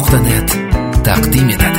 Azizlar.net taqdim etadi.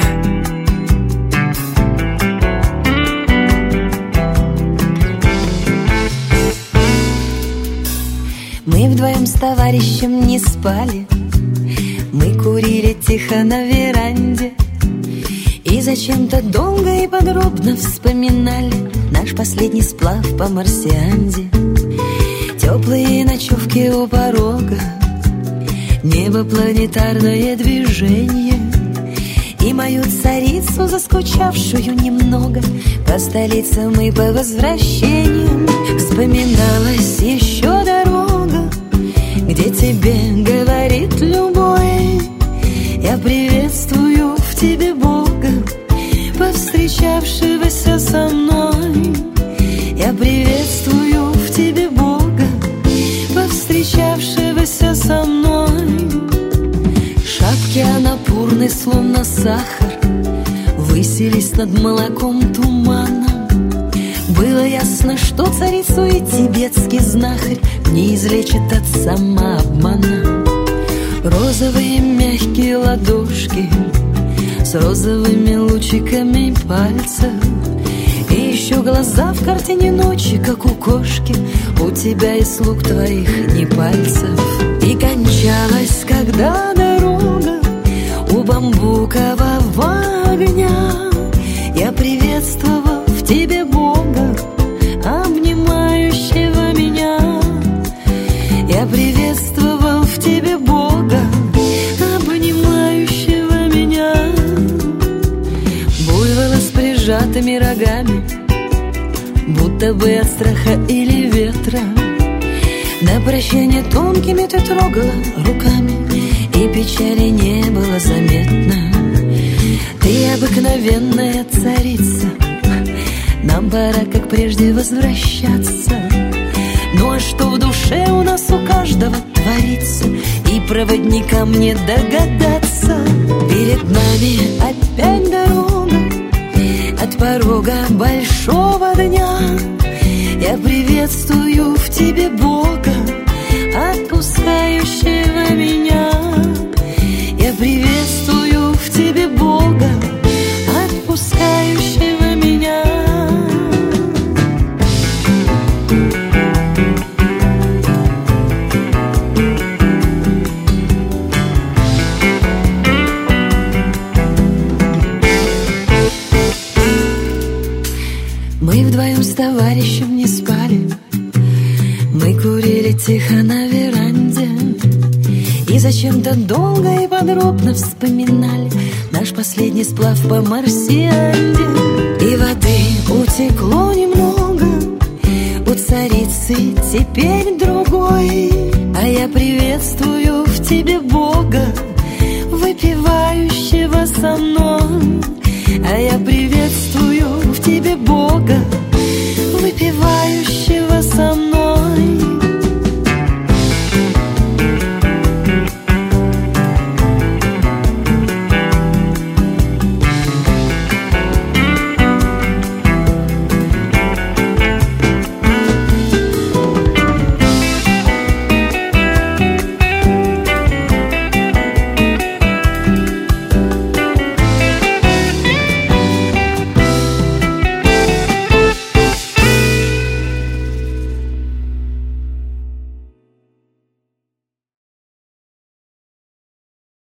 Мы вдвоем с товарищем не спали, мы курили тихо на веранде и зачем-то долго и подробно вспоминали наш последний сплав по Марсианде. Теплые ночевки у порога, небо, планетарное движение и мою царицу, заскучавшую немного по столицам и по возвращениям. Вспоминалась еще дорога, где тебе говорит любой: я приветствую в тебе Бога, повстречавшегося со мной. Я приветствую в тебе Бога, повстречавшегося со мной. Шапки анапурны, словно сахар, высились над молоком туманом. Было ясно, что царицу и тибетский знахарь не излечит от самообмана. Розовые мягкие ладошки с розовыми лучиками пальцев, и еще глаза в картине ночи, как у кошки, у тебя и слуг твоих не пальцев. И кончалась, когда дорога у бамбукового огня, я приветствовал в тебе Бога, обнимающего меня. Я приветствовал в тебе Бога, обнимающего меня. Буйволы с прижатыми рогами, будто бы от страха или ветра, на прощание тонкими ты трогала руками, и печали не было заметно. Ты обыкновенная царица, нам пора, как прежде, возвращаться. Ну а что в душе у нас у каждого творится, и проводникам не догадаться. Перед нами опять дорога от порога большого дня. Я приветствую в тебе Бога, отпускающего меня. Я приветствую в тебе Бога, отпускающего меня. Мы вдвоем с товарищем не спали, мы курили тихо на веранде и зачем-то долго и подробно вспоминали наш последний сплав по Марсианде. И воды утекло немного, у царицы теперь другой, а я приветствую в тебе Бога, выпивающего со мной. А я приветствую